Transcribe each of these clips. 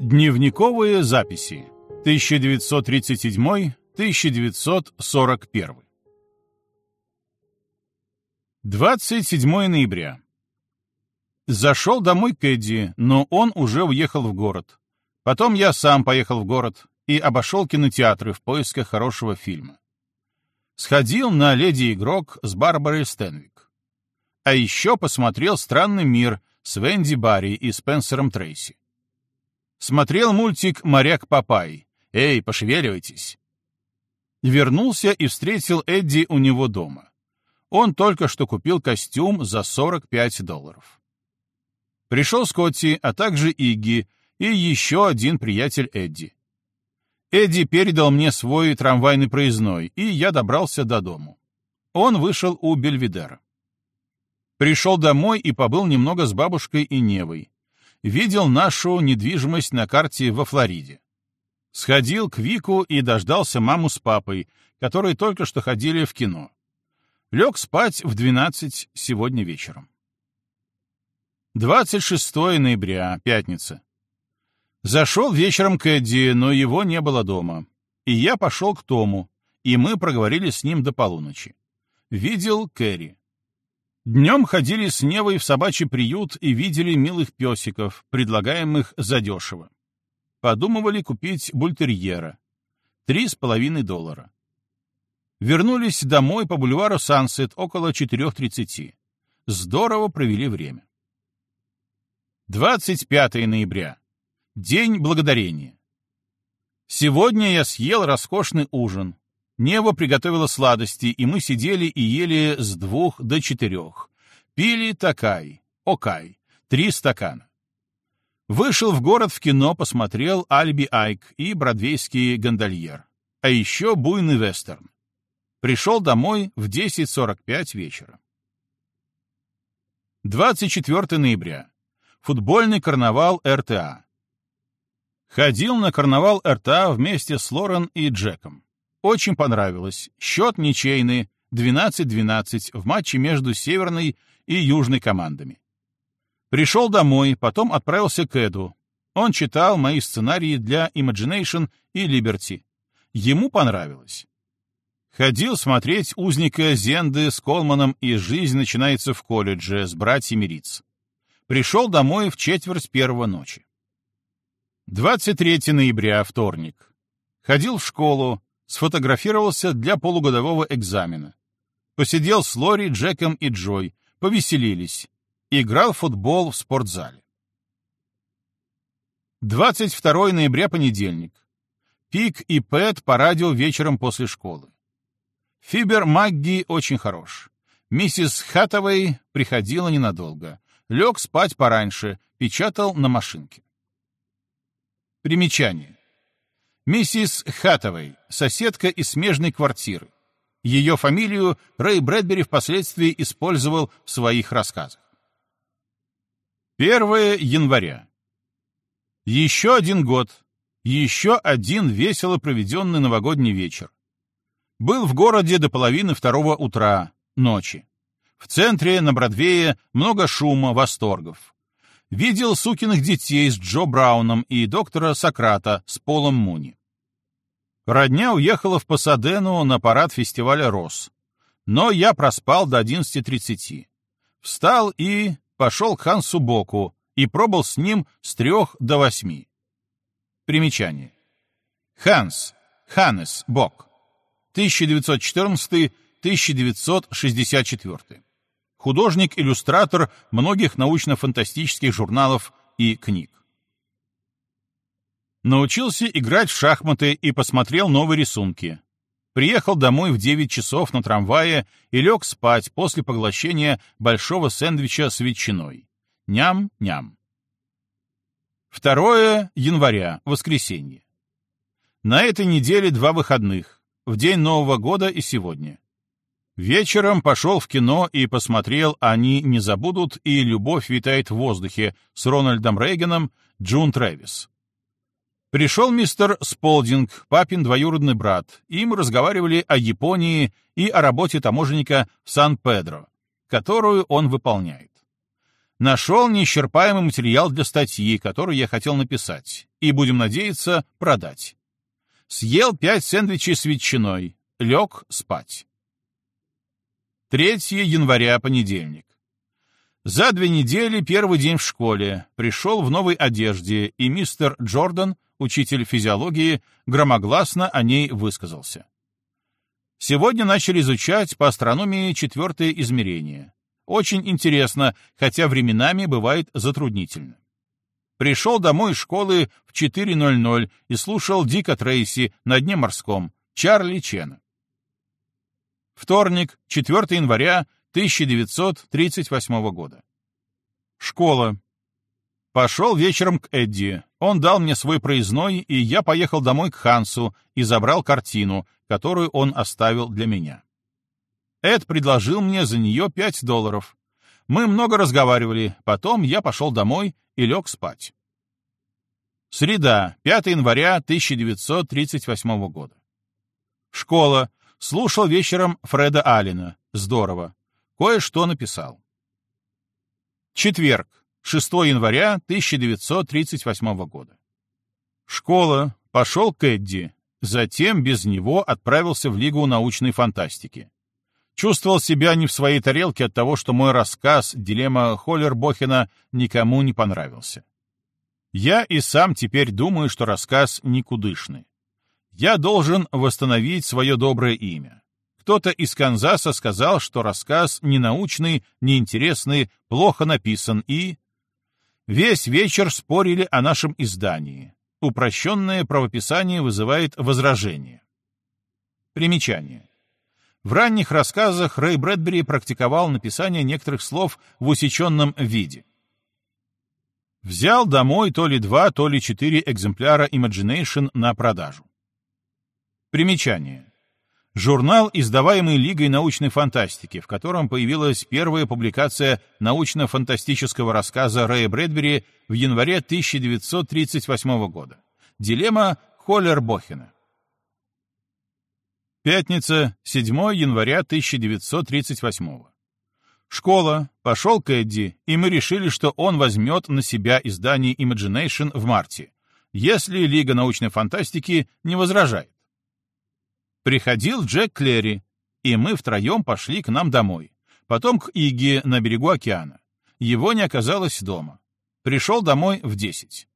Дневниковые записи. 1937-1941. 27 ноября. Зашел домой к Эдди, но он уже уехал в город. Потом я сам поехал в город и обошел кинотеатры в поисках хорошего фильма. Сходил на «Леди Игрок» с Барбарой Стэнвик. А еще посмотрел «Странный мир» с Венди Барри и Спенсером Трейси. Смотрел мультик «Моряк Папай». Эй, пошевеливайтесь. Вернулся и встретил Эдди у него дома. Он только что купил костюм за $45. Пришел Скотти, а также Игги и еще один приятель Эдди. Эдди передал мне свой трамвайный проездной, и я добрался до дому. Он вышел у Бельведера. Пришел домой и побыл немного с бабушкой и Невой. Видел нашу недвижимость на карте во Флориде. Сходил к Вику и дождался маму с папой, которые только что ходили в кино. Лег спать в 12 сегодня вечером. 26 ноября, пятница. Зашел вечером к Эдди, но его не было дома. И я пошел к Тому, и мы проговорили с ним до полуночи. Видел Кэрри. Днем ходили с Невой в собачий приют и видели милых песиков, предлагаемых задешево. Подумывали купить бультерьера. $3,5. Вернулись домой по бульвару Сансет около 4:30. Здорово провели время. 25 ноября. День благодарения. Сегодня я съел роскошный ужин. Нева приготовила сладости, и мы сидели и ели с 2 до 4. Пили такай, окай, 3 стакана. Вышел в город в кино, посмотрел «Альби Айк» и «Бродвейский гондольер». А еще «Буйный вестерн». Пришел домой в 10:45 вечера. 24 ноября. Футбольный карнавал РТА. Ходил на карнавал РТА вместе с Лорен и Джеком. Очень понравилось. Счет ничейный, 12-12 в матче между северной и южной командами. Пришел домой, потом отправился к Эду. Он читал мои сценарии для Imagination и Liberty. Ему понравилось. Ходил смотреть «Узника Зенды» с Колманом и «Жизнь начинается в колледже» с братьями Риц. Пришел домой в 1:45 ночи. 23 ноября, вторник. Ходил в школу, сфотографировался для полугодового экзамена. Посидел с Лори, Джеком и Джой, повеселились. Играл в футбол в спортзале. 22 ноября, понедельник. Пик и Пэт по радио вечером после школы. Фибер Магги очень хорош. Миссис Хаттавей приходила ненадолго. Лег спать пораньше, печатал на машинке. Примечание. Миссис Хаттавей, соседка из смежной квартиры. Ее фамилию Рэй Брэдбери впоследствии использовал в своих рассказах. 1 января. Еще один год. Еще один весело проведенный новогодний вечер. Был в городе до 1:30 утра, ночи. В центре, на Бродвее, много шума, восторгов. Видел сукиных детей с Джо Брауном и доктора Сократа с Полом Муни. Родня уехала в Пасадену на парад фестиваля роз. Но я проспал до 11:30. Встал и пошел к Хансу Боку и пробыл с ним с 3 до 8. Примечание. Ханнес Бок. 1914-1964. Художник-иллюстратор многих научно-фантастических журналов и книг. Научился играть в шахматы и посмотрел новые рисунки. Приехал домой в 9 часов на трамвае и лег спать после поглощения большого сэндвича с ветчиной. Ням-ням. 2 января, воскресенье. На этой неделе 2 выходных, в день Нового года и сегодня. Вечером пошел в кино и посмотрел «Они не забудут» и «Любовь витает в воздухе» с Рональдом Рейганом, Джун Трэвис. Пришел мистер Сполдинг, папин двоюродный брат, и мы разговаривали о Японии и о работе таможенника в Сан-Педро, которую он выполняет. Нашел неисчерпаемый материал для статьи, которую я хотел написать, и, будем надеяться, продать. Съел 5 сэндвичей с ветчиной, лег спать. 3 января, понедельник. За 2 недели первый день в школе, пришел в новой одежде, и мистер Джордан, учитель физиологии, громогласно о ней высказался. Сегодня начали изучать по астрономии 4-е измерение. Очень интересно, хотя временами бывает затруднительно. Пришел домой из школы в 4:00 и слушал Дика Трейси на дне морском, Чарли Чена. Вторник, 4 января 1938 года. Школа. Пошел вечером к Эдди. Он дал мне свой проездной, и я поехал домой к Хансу и забрал картину, которую он оставил для меня. Эд предложил мне за нее $5. Мы много разговаривали, потом я пошел домой и лег спать. Среда, 5 января 1938 года. Школа. Слушал вечером Фреда Аллена. Здорово. Кое-что написал. Четверг, 6 января 1938 года. Школа. Пошел к Эдди. Затем без него отправился в Лигу научной фантастики. Чувствовал себя не в своей тарелке от того, что мой рассказ «Дилемма Холлербохена» никому не понравился. Я и сам теперь думаю, что рассказ никудышный. Я должен восстановить свое доброе имя. Кто-то из Канзаса сказал, что рассказ ненаучный, неинтересный, плохо написан и... Весь вечер спорили о нашем издании. Упрощенное правописание вызывает возражение. Примечание. В ранних рассказах Рэй Брэдбери практиковал написание некоторых слов в усеченном виде. Взял домой то ли 2, то ли 4 экземпляра Imagination на продажу. Примечание. Журнал, издаваемый Лигой научной фантастики, в котором появилась первая публикация научно-фантастического рассказа Рэя Брэдбери в январе 1938 года. Дилемма Холлербохена. Пятница, 7 января 1938. Школа. Пошел к Эдди, и мы решили, что он возьмет на себя издание Imagination в марте, если Лига научной фантастики не возражает. Приходил Джек Клери, и мы втроем пошли к нам домой, потом к Игги на берегу океана. Его не оказалось дома. Пришел домой в 10.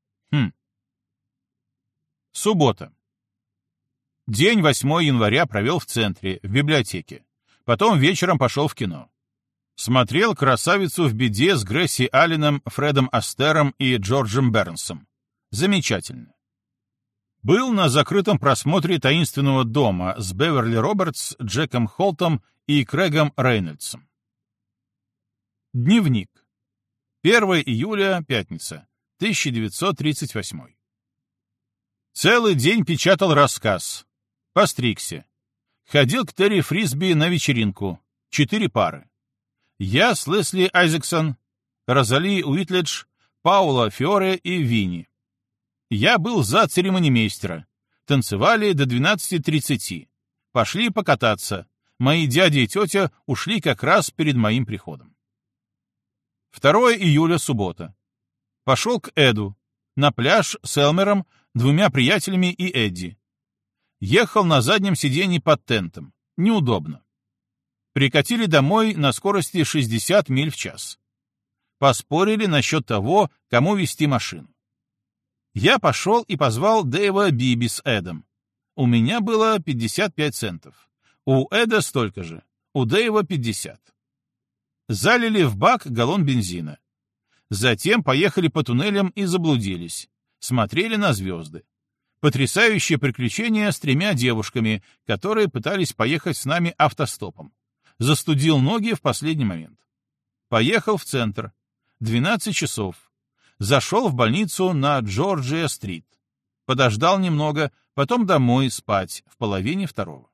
Суббота. День 8 января провел в центре, в библиотеке. Потом вечером пошел в кино. Смотрел «Красавицу в беде» с Грейси Алленом, Фредом Астером и Джорджем Бернсом. Замечательно. Был на закрытом просмотре «Таинственного дома» с Беверли Робертс, Джеком Холтом и Крэгом Рейнольдсом. Дневник. 1 июля, пятница, 1938. Целый день печатал рассказ. Постригся. Ходил к Терри Фрисби на вечеринку. 4 пары. Я с Лесли Айзексон, Розали Уитледж, Паула Фиоре и Винни. Я был за церемонимейстера. Танцевали до 12:30. Пошли покататься. Мои дядя и тетя ушли как раз перед моим приходом. 2 июля, суббота. Пошел к Эду. На пляж с Элмером, 2 приятелями и Эдди. Ехал на заднем сиденье под тентом. Неудобно. Прикатили домой на скорости 60 миль в час. Поспорили насчет того, кому вести машину. Я пошел и позвал Дэйва Биби с Эдом. У меня было 55 центов. У Эда столько же. У Дэйва 50. Залили в бак галлон бензина. Затем поехали по туннелям и заблудились. Смотрели на звезды. Потрясающее приключение с 3 девушками, которые пытались поехать с нами автостопом. Застудил ноги в последний момент. Поехал в центр. 12 часов. Зашел в больницу на Джорджия-стрит. Подождал немного, потом домой спать в 1:30.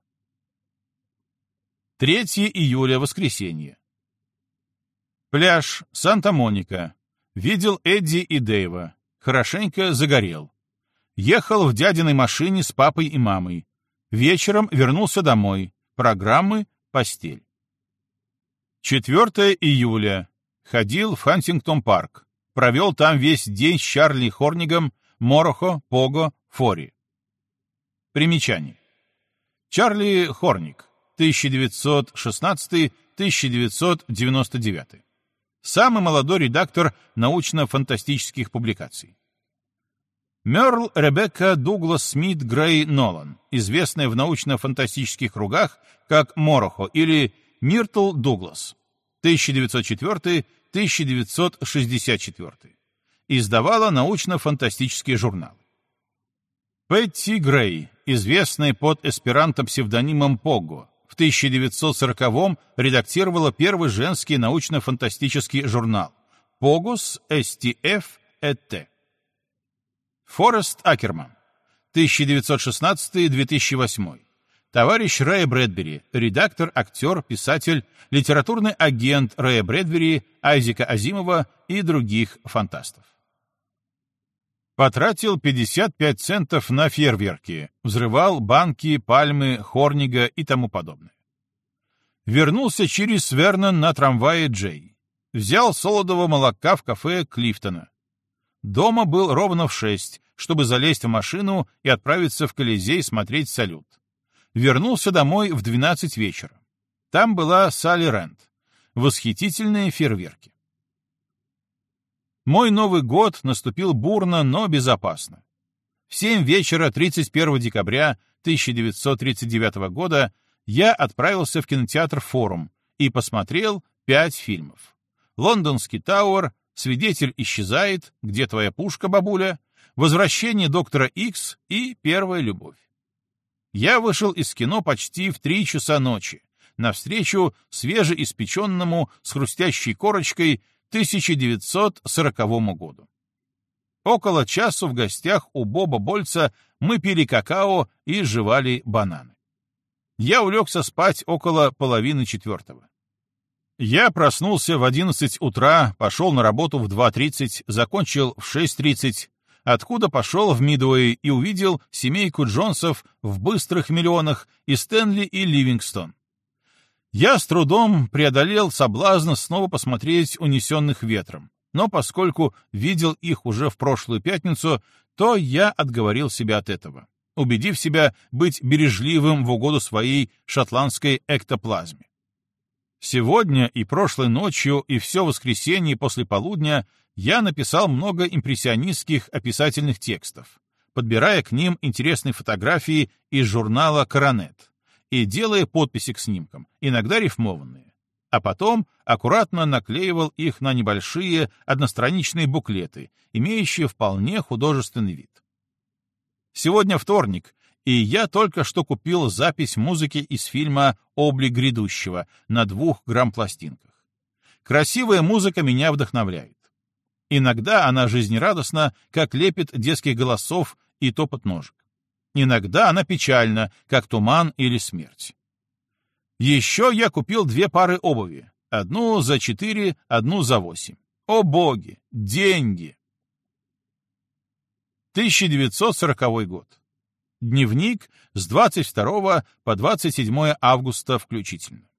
3 июля, воскресенье. Пляж, Санта-Моника. Видел Эдди и Дэйва. Хорошенько загорел. Ехал в дядиной машине с папой и мамой. Вечером вернулся домой. Программы, постель. 4 июля. Ходил в Хантингтон-парк. Провел там весь день с Чарли Хорнигом, Морохо, Пого, Фори. Примечание. Чарли Хорниг, 1916-1999. Самый молодой редактор научно-фантастических публикаций. Мёрл Ребекка Дуглас Смит Грей Нолан, известная в научно-фантастических кругах как Морохо или Миртл Дуглас, 1904-1964. Издавала научно-фантастические журналы. Пэтти Грей, известная под эсперанто-псевдонимом Пого, в 1940-м редактировала первый женский научно-фантастический журнал «Погос STF et. Форест Акерман, 1916-2008. Товарищ Рэя Брэдбери, редактор, актер, писатель, литературный агент Рэя Брэдбери, Айзека Азимова и других фантастов. Потратил 55 центов на фейерверки, взрывал банки, пальмы, Хорнига и тому подобное. Вернулся через Вернон на трамвае Джей. Взял солодового молока в кафе Клифтона. Дома был ровно в 6, чтобы залезть в машину и отправиться в Колизей смотреть салют. Вернулся домой в 12 вечера. Там была Салли Рэнд. Восхитительные фейерверки. Мой Новый год наступил бурно, но безопасно. В 7 вечера 31 декабря 1939 года я отправился в кинотеатр «Форум» и посмотрел 5 фильмов. «Лондонский Тауэр», «Свидетель исчезает», «Где твоя пушка, бабуля?», «Возвращение доктора Икс» и «Первая любовь». Я вышел из кино почти в 3 часа ночи, навстречу свежеиспеченному с хрустящей корочкой 1940 году. Около часу в гостях у Боба Больца мы пили какао и жевали бананы. Я улегся спать около 3:30. Я проснулся в 11 утра, пошел на работу в 2:30, закончил в 6:30, откуда пошел в Мидуэй и увидел семейку Джонсов в «Быстрых миллионах» и Стэнли и Ливингстон. Я с трудом преодолел соблазн снова посмотреть «Унесенных ветром», но поскольку видел их уже в прошлую пятницу, то я отговорил себя от этого, убедив себя быть бережливым в угоду своей шотландской эктоплазме. Сегодня и прошлой ночью, и все воскресенье после полудня я написал много импрессионистских описательных текстов, подбирая к ним интересные фотографии из журнала «Коронет» и делая подписи к снимкам, иногда рифмованные, а потом аккуратно наклеивал их на небольшие одностраничные буклеты, имеющие вполне художественный вид. Сегодня вторник, и я только что купил запись музыки из фильма «Облик грядущего» на 2 грамм-пластинках. Красивая музыка меня вдохновляет. Иногда она жизнерадостна, как лепет детских голосов и топот ножек. Иногда она печальна, как туман или смерть. Еще я купил 2 пары обуви. Одну за 4, одну за 8. О боги! Деньги! 1940 год. Дневник с 22 по 27 августа включительно.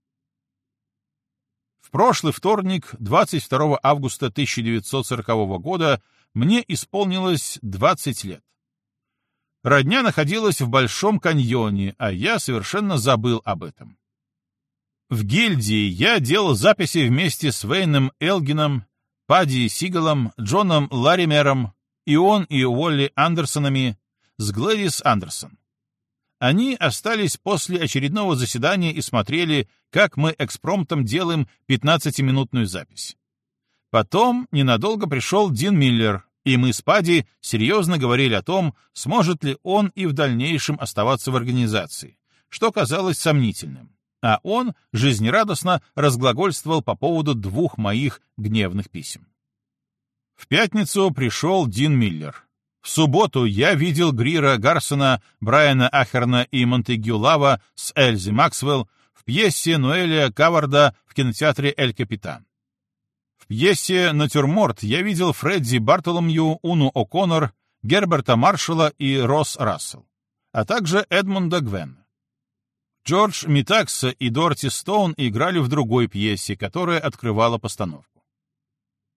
В прошлый вторник, 22 августа 1940 года, мне исполнилось 20 лет. Родня находилась в Большом каньоне, а я совершенно забыл об этом. В гильдии я делал записи вместе с Вейном Элгином, Падди Сигалом, Джоном Ларимером, Ион и Уолли Андерсонами, с Глэдис Андерсон. Они остались после очередного заседания и смотрели, как мы экспромтом делаем 15-минутную запись. Потом ненадолго пришел Дин Миллер, и мы с Падди серьезно говорили о том, сможет ли он и в дальнейшем оставаться в организации, что казалось сомнительным, а он жизнерадостно разглагольствовал по поводу 2 моих гневных писем. В пятницу пришел Дин Миллер. В субботу я видел Грира Гарсона, Брайана Ахерна и Монтегю Лава с Эльзи Максвелл в пьесе Ноэля Каварда в кинотеатре «Эль Капитан». В пьесе «Натюрморт» я видел Фредди Бартоломью, Уну О'Коннор, Герберта Маршалла и Росс Рассел, а также Эдмунда Гвенна. Джордж Митакса и Дороти Стоун играли в другой пьесе, которая открывала постановку.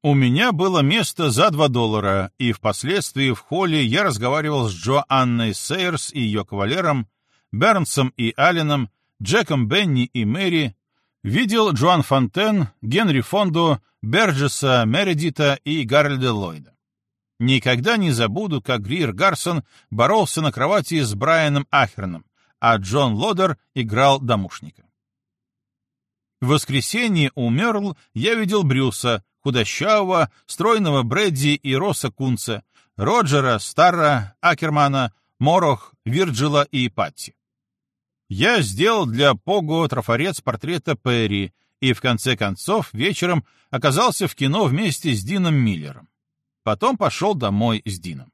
У меня было место за $2, и впоследствии в холле я разговаривал с Джоанной Сейерс и ее кавалером, Бернсом и Алленом, Джеком Бенни и Мэри, видел Джоан Фонтен, Генри Фонду, Берджеса Мередита и Гарольда Ллойда. Никогда не забуду, как Грир Гарсон боролся на кровати с Брайаном Ахерном, а Джон Лодер играл домушника. В воскресенье у Мёрл я видел Брюса, худощавого, стройного Брэдди и Росса Кунца, Роджера, Старра, Акермана, Морох, Вирджила и Патти. Я сделал для Пого трафарет с портрета Перри и, в конце концов, вечером оказался в кино вместе с Дином Миллером. Потом пошел домой с Дином.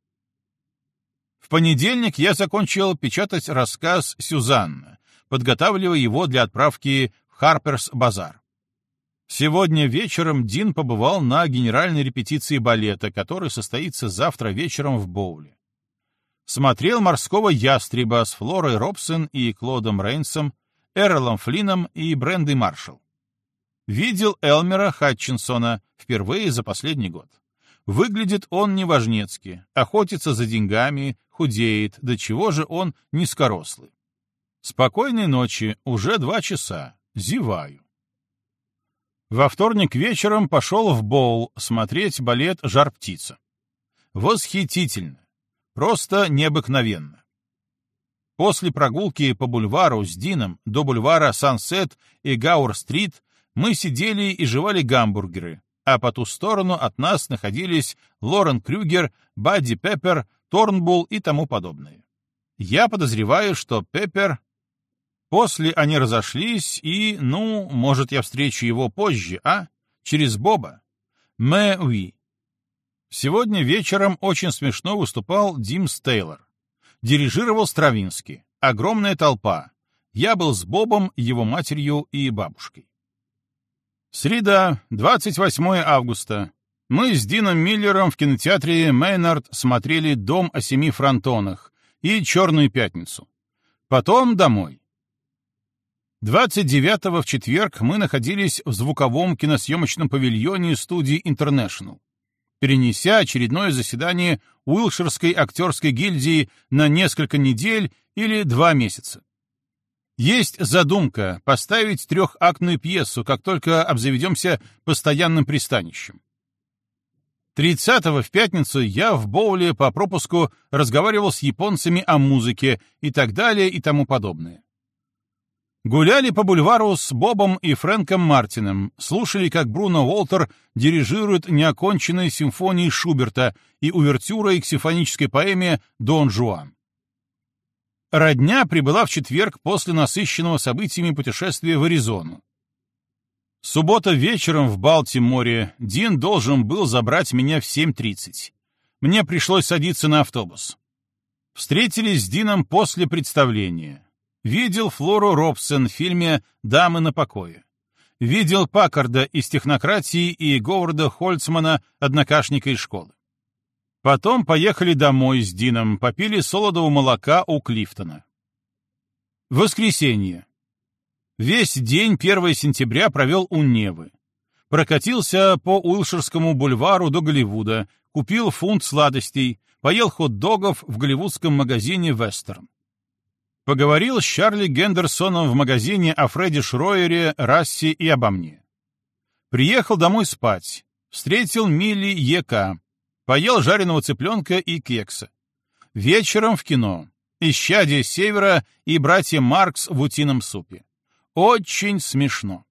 В понедельник я закончил печатать рассказ «Сюзанна», подготавливая его для отправки в Харперс Базар. Сегодня вечером Дин побывал на генеральной репетиции балета, который состоится завтра вечером в Боуле. Смотрел «Морского ястреба» с Флорой Робсон и Клодом Рейнсом, Эролом Флином и Брендой Маршалл. Видел Элмера Хатчинсона впервые за последний год. Выглядит он неважнецки, охотится за деньгами, худеет, до чего же он низкорослый. Спокойной ночи, уже 2 часа, зеваю. Во вторник вечером пошел в Боул смотреть балет «Жар-птица». Восхитительно, просто необыкновенно. После прогулки по бульвару с Дином до бульвара Сансет и Гауэр-стрит мы сидели и жевали гамбургеры, а по ту сторону от нас находились Лорен Крюгер, Бадди Пеппер, Торнбулл и тому подобное. Я подозреваю, что Пеппер... После они разошлись, и, может, я встречу его позже, через Боба. Mais oui. Сегодня вечером очень смешно выступал Димс Тейлор. Дирижировал Стравинский. Огромная толпа. Я был с Бобом, его матерью и бабушкой. Среда, 28 августа. Мы с Дином Миллером в кинотеатре Мейнард смотрели «Дом о 7 фронтонах» и «Черную пятницу». Потом домой. 29-го в четверг мы находились в звуковом киносъемочном павильоне студии International, перенеся очередное заседание Уилтширской актерской гильдии на несколько недель или 2 месяца. Есть задумка поставить 3-актную пьесу, как только обзаведемся постоянным пристанищем. 30-го в пятницу я в Боуле по пропуску разговаривал с японцами о музыке и так далее и тому подобное. Гуляли по бульвару с Бобом и Фрэнком Мартином, слушали, как Бруно Уолтер дирижирует неоконченной симфонией Шуберта и увертюрой к симфонической поэме «Дон Жуан». Родня прибыла в четверг после насыщенного событиями путешествия в Аризону. Суббота вечером в Балтиморе. Дин должен был забрать меня в 7:30. Мне пришлось садиться на автобус. Встретились с Дином после представления. Видел Флору Робсон в фильме «Дамы на покое». Видел Паккарда из «Технократии» и Говарда Хольцмана, однокашника из школы. Потом поехали домой с Дином, попили солодового молока у Клифтона. Воскресенье. Весь день 1 сентября провел у Невы. Прокатился по Уилтширскому бульвару до Голливуда, купил фунт сладостей, поел хот-догов в голливудском магазине «Вестерн». Поговорил с Чарли Гендерсоном в магазине о Фредди Шройере, Рассе и обо мне. Приехал домой спать. Встретил Милли Е.К. Поел жареного цыпленка и кекса. Вечером в кино. «Исчадие севера» и «Братья Маркс» в утином супе. Очень смешно.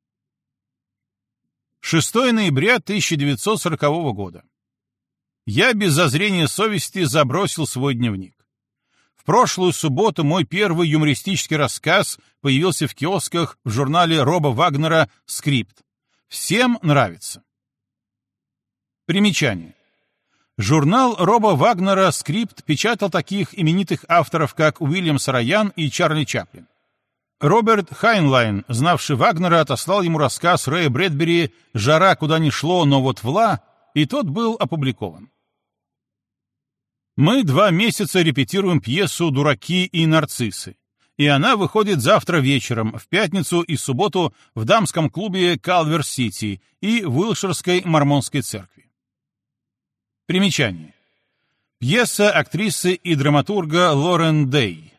6 ноября 1940 года. Я без зазрения совести забросил свой дневник. В прошлую субботу мой первый юмористический рассказ появился в киосках в журнале Роба Вагнера «Скрипт». Всем нравится. Примечание. Журнал Роба Вагнера «Скрипт» печатал таких именитых авторов, как Уильям Сароян и Чарли Чаплин. Роберт Хайнлайн, знавший Вагнера, отослал ему рассказ Рэя Брэдбери «Жара куда ни шло, но вот вла», и тот был опубликован. Мы 2 месяца репетируем пьесу «Дураки и нарциссы». и она выходит завтра вечером, в пятницу и субботу в дамском клубе Калвер-Сити и в Уилширской мормонской церкви. Примечание. Пьеса актрисы и драматурга Лорен Дэй,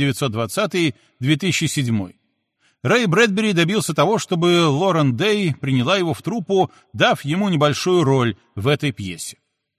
1920-2007. Рэй Брэдбери добился того, чтобы Лорен Дэй приняла его в труппу, дав ему небольшую роль в этой пьесе.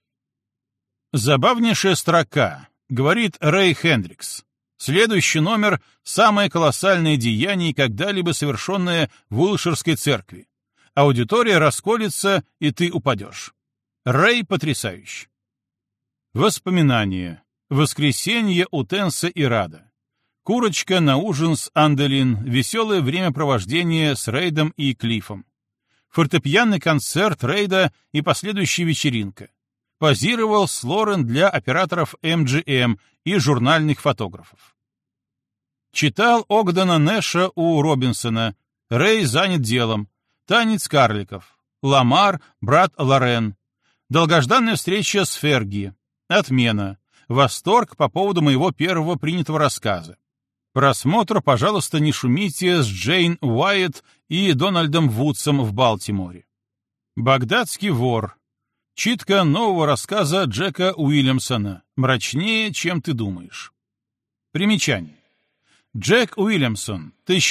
«Забавнейшая строка», — говорит Рэй Хендрикс. «Следующий номер — самое колоссальное деяние, когда-либо совершенное в Уилширской церкви. Аудитория расколется, и ты упадешь. Рэй потрясающий». Воспоминания. Воскресенье у Тенса и Рада. Курочка на ужин с Анделин, веселое времяпровождение с Рейдом и Клиффом. Фортепианный концерт Рейда и последующая вечеринка. Позировал с Лорен для операторов MGM и журнальных фотографов. Читал Огдена Нэша у Робинсона. Рэй занят делом. Танец карликов. Ламар, брат Лорен. Долгожданная встреча с Ферги. Отмена. Восторг по поводу моего первого принятого рассказа. Просмотр, пожалуйста, не шумите, с Джейн Уайетт и Дональдом Вудсом в Балтиморе. Багдадский вор. Читка нового рассказа Джека Уильямсона. Мрачнее, чем ты думаешь. Примечание. Джек Уильямсон,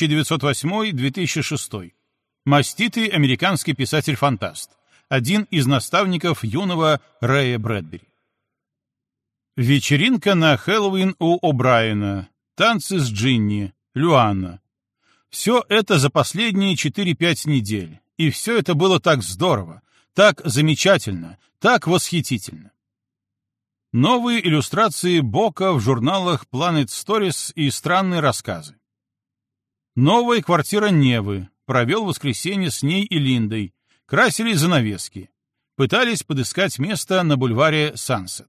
1908-2006. Маститый американский писатель-фантаст. Один из наставников юного Рэя Брэдбери. Вечеринка на Хэллоуин у О'Брайена. Танцы с Джинни. Люанна. Все это за последние 4-5 недель. И все это было так здорово, так замечательно, так восхитительно. Новые иллюстрации Бока в журналах Planet Stories и странные рассказы. Новая квартира Невы. Провел воскресенье с ней и Линдой. Красили занавески. Пытались подыскать место на бульваре Сансет.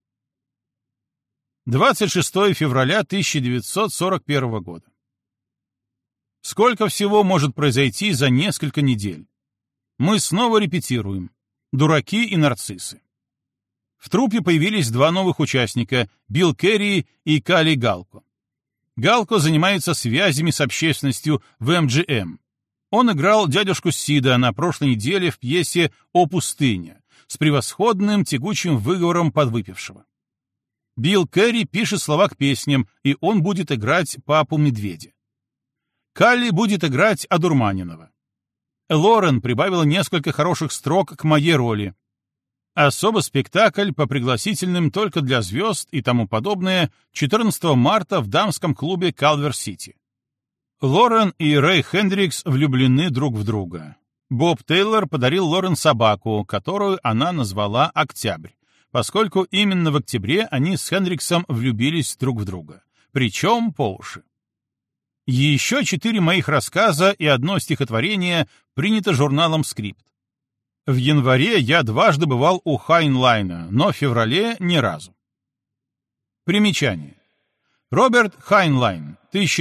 26 февраля 1941 года. Сколько всего может произойти за несколько недель? Мы снова репетируем. Дураки и нарциссы. В труппе появились два новых участника — Билл Керри и Кали Галко. Галко занимается связями с общественностью в MGM. Он играл дядюшку Сида на прошлой неделе в пьесе «О пустыне» с превосходным тягучим выговором подвыпившего. Билл Керри пишет слова к песням, и он будет играть папу-медведя. Калли будет играть одурманенного. Лорен прибавила несколько хороших строк к моей роли. Особо спектакль по пригласительным только для звезд и тому подобное 14 марта в дамском клубе Калвер-Сити. Лорен и Рэй Хендрикс влюблены друг в друга. Боб Тейлор подарил Лорен собаку, которую она назвала «Октябрь», поскольку именно в октябре они с Хендриксом влюбились друг в друга, причем по уши. Еще 4 моих рассказа и одно стихотворение принято журналом «Скрипт». В январе я дважды бывал у Хайнлайна, но в феврале ни разу. Примечание. Роберт Хайнлайн,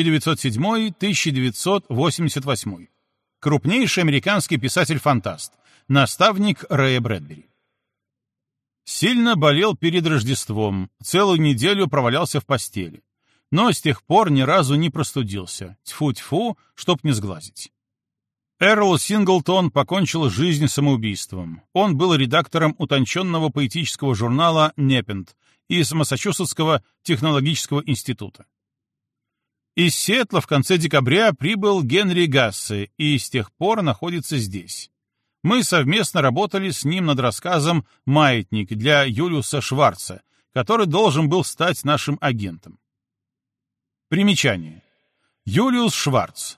1907-1988. Крупнейший американский писатель-фантаст, наставник Рэя Брэдбери. Сильно болел перед Рождеством, целую неделю провалялся в постели. Но с тех пор ни разу не простудился. Тьфу-тьфу, чтоб не сглазить. Эрл Синглтон покончил жизнь самоубийством. Он был редактором утонченного поэтического журнала «Непент» из Массачусетского технологического института. Из Сиэтла в конце декабря прибыл Генри Гассе и с тех пор находится здесь. Мы совместно работали с ним над рассказом «Маятник» для Юлиуса Шварца, который должен был стать нашим агентом. Примечание. Юлиус Шварц,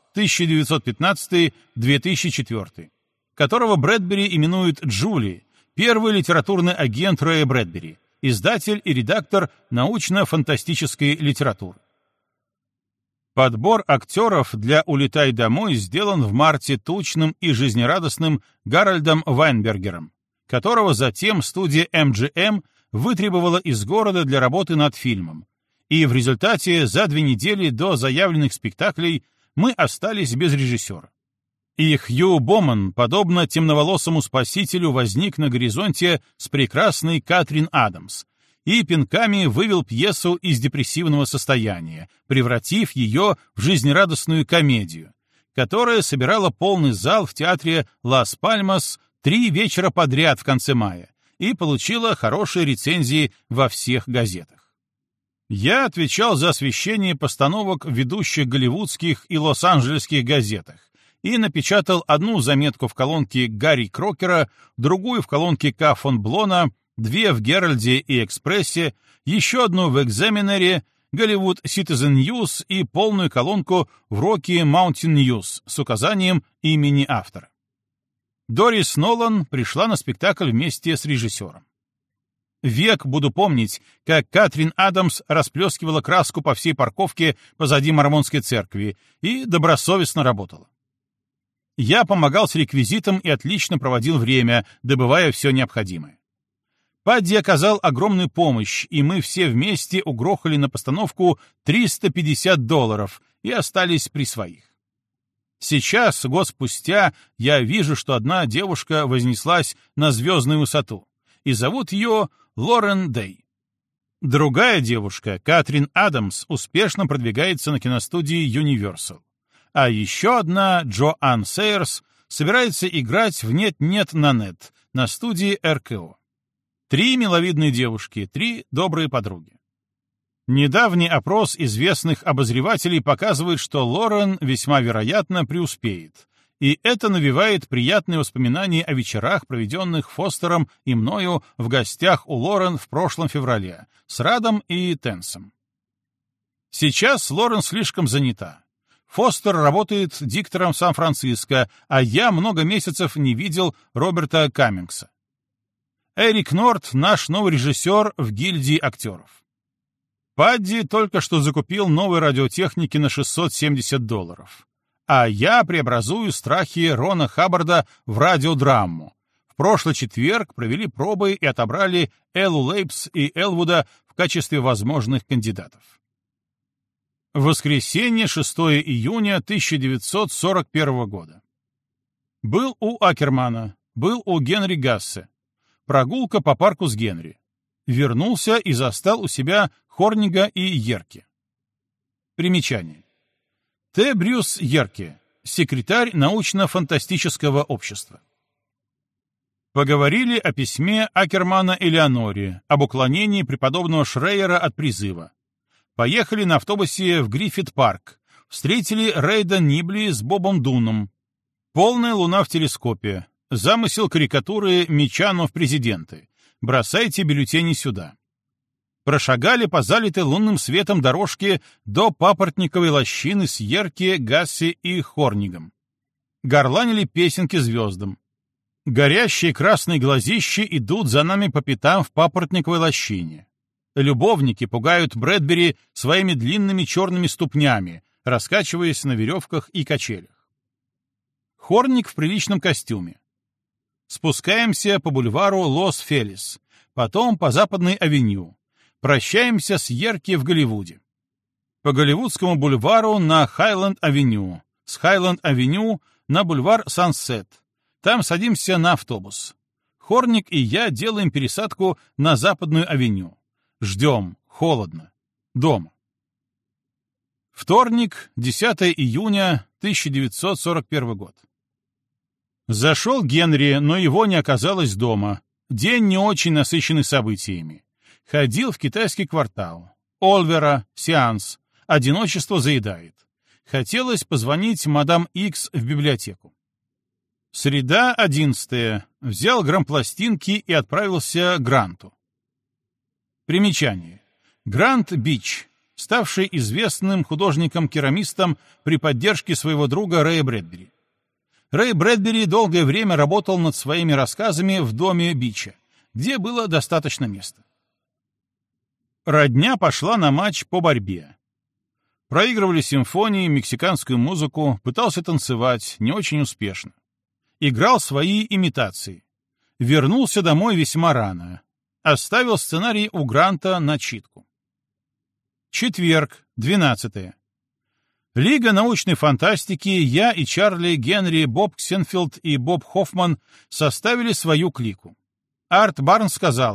1915-2004, которого Брэдбери именует Джули, первый литературный агент Рэя Брэдбери, издатель и редактор научно-фантастической литературы. Подбор актеров для «Улетай домой» сделан в марте тучным и жизнерадостным Гарольдом Вайнбергером, которого затем студия MGM вытребовала из города для работы над фильмом, и в результате за 2 недели до заявленных спектаклей мы остались без режиссера. И Хью Боман, подобно темноволосому спасителю, возник на горизонте с прекрасной Катрин Адамс, и пинками вывел пьесу из депрессивного состояния, превратив ее в жизнерадостную комедию, которая собирала полный зал в театре «Лас-Пальмас» 3 вечера подряд в конце мая и получила хорошие рецензии во всех газетах. Я отвечал за освещение постановок в ведущих голливудских и лос-анджелесских газетах и напечатал одну заметку в колонке Гарри Крокера, другую в колонке К. фон Блона, 2 в Геральде и Экспрессе, еще одну в Экзаменере, Голливуд Citizen News и полную колонку в Rocky Mountain News с указанием имени автора. Дорис Нолан пришла на спектакль вместе с режиссером. Век буду помнить, как Катрин Адамс расплескивала краску по всей парковке позади Мормонской церкви и добросовестно работала. Я помогал с реквизитом и отлично проводил время, добывая все необходимое. Падди оказал огромную помощь, и мы все вместе угрохали на постановку $350 и остались при своих. Сейчас, год спустя, я вижу, что одна девушка вознеслась на звездную высоту, и зовут ее Лорен Дэй. Другая девушка, Катрин Адамс, успешно продвигается на киностудии Universal. А еще одна, Джоан Сейерс, собирается играть в «Нет-нет» на нет на студии РКО. 3 миловидные девушки, 3 добрые подруги. Недавний опрос известных обозревателей показывает, что Лорен весьма вероятно преуспеет, и это навевает приятные воспоминания о вечерах, проведенных Фостером и мною в гостях у Лорен в прошлом феврале, с Радом и Тенсом. Сейчас Лорен слишком занята. Фостер работает диктором в Сан-Франциско, а я много месяцев не видел Роберта Каммингса. Эрик Норт — наш новый режиссер в гильдии актеров. Падди только что закупил новой радиотехники на $670, а я преобразую страхи Рона Хаббарда в радиодраму. В прошлый четверг провели пробы и отобрали Эллу Лейбс и Элвуда в качестве возможных кандидатов. Воскресенье, 6 июня 1941 года. Был у Акермана, был у Генри Гассе. Прогулка по парку с Генри. Вернулся и застал у себя Хорнига и Йерке. Примечание. Т. Брюс Йерке, секретарь научно-фантастического общества. Поговорили о письме Акермана Элеоноре, об уклонении преподобного Шрейера от призыва. Поехали на автобусе в Гриффит-парк. Встретили Рейда Нибли с Бобом Дуном. Полная луна в телескопе. Замысел карикатуры Мечано в президенты. Бросайте бюллетени сюда. Прошагали по залитой лунным светом дорожке до папоротниковой лощины с Йерке, Гасси и Хорнигом. Горланили песенки звездам. Горящие красные глазищи идут за нами по пятам в папоротниковой лощине. Любовники пугают Брэдбери своими длинными черными ступнями, раскачиваясь на веревках и качелях. Хорник в приличном костюме. Спускаемся по бульвару Лос-Фелис, потом по Западной авеню. Прощаемся с Йерке в Голливуде. По Голливудскому бульвару на Хайленд-авеню, с Хайленд-авеню на бульвар Сансет. Там садимся на автобус. Хорник и я делаем пересадку на Западную авеню. Ждем, холодно. Дома. Вторник, 10 июня 1941 год. Зашел Генри, но его не оказалось дома. День не очень насыщенный событиями. Ходил в китайский квартал. Олвера, сеанс. Одиночество заедает. Хотелось позвонить мадам Икс в библиотеку. Среда, 11. Взял грампластинки и отправился к Гранту. Примечание. Грант Бич, ставший известным художником-керамистом при поддержке своего друга Рэя Брэдбери. Рэй Брэдбери долгое время работал над своими рассказами в доме Бича, где было достаточно места. Родня пошла на матч по борьбе. Проигрывали симфонии, мексиканскую музыку, пытался танцевать, не очень успешно. Играл свои имитации. Вернулся домой весьма рано. Оставил сценарий у Гранта на читку. Четверг, 12. Лига научной фантастики, я и Чарли, Генри, Боб Ксенфилд и Боб Хоффман составили свою клику. Арт Барнс сказал: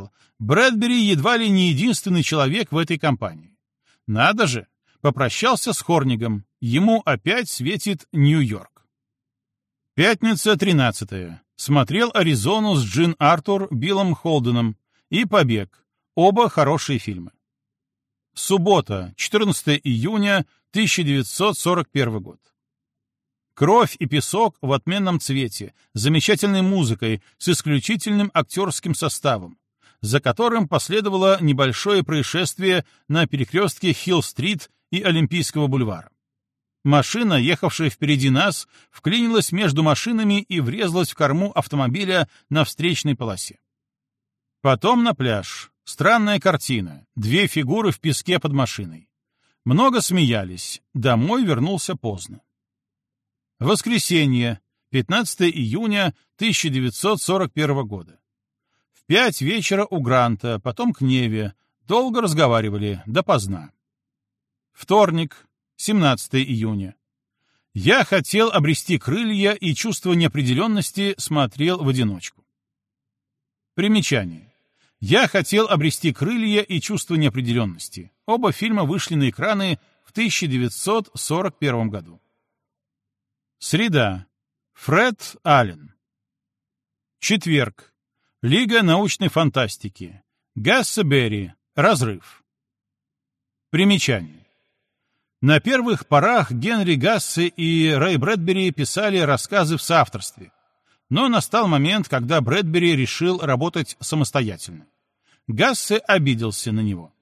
Брэдбери едва ли не единственный человек в этой компании. Надо же, попрощался с Хорнигом, ему опять светит Нью-Йорк. Пятница, 13-е. Смотрел «Аризону» с Джин Артур, Биллом Холденом и «Побег». Оба хорошие фильмы. Суббота, 14 июня 1941 год. «Кровь и песок» в отменном цвете, с замечательной музыкой, с исключительным актерским составом, за которым последовало небольшое происшествие на перекрестке Хилл-стрит и Олимпийского бульвара. Машина, ехавшая впереди нас, вклинилась между машинами и врезалась в корму автомобиля на встречной полосе. Потом на пляж. Странная картина. 2 фигуры в песке под машиной. Много смеялись. Домой вернулся поздно. Воскресенье, 15 июня 1941 года. В 5 вечера у Гранта, потом к Неве. Долго разговаривали, допоздна. Вторник, 17 июня. Я хотел обрести крылья и чувство неопределенности смотрел в одиночку. Примечание. «Я хотел обрести крылья и чувство неопределенности». Оба фильма вышли на экраны в 1941 году. Среда. Фред Аллен. Четверг. Лига научной фантастики. Гассе Берри. Разрыв. Примечание. На первых порах Генри Гассе и Рэй Брэдбери писали рассказы в соавторстве. Но настал момент, когда Брэдбери решил работать самостоятельно. Гассе обиделся на него.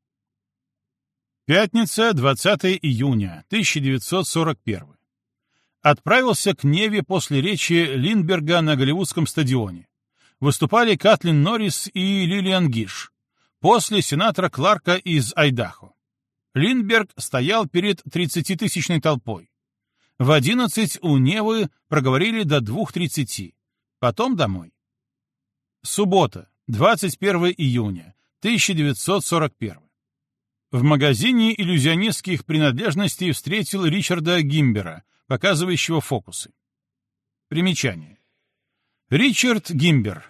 Пятница, 20 июня 1941. Отправился к Неве после речи Линдберга на Голливудском стадионе. Выступали Катлин Норрис и Лилиан Гиш. После сенатора Кларка из Айдахо. Линдберг стоял перед 30-тысячной толпой. В 11 у Невы проговорили до 2:30. Потом домой. Суббота, 21 июня 1941. В магазине иллюзионистских принадлежностей встретил Ричарда Гимбера, показывающего фокусы. Примечание. Ричард Гимбер,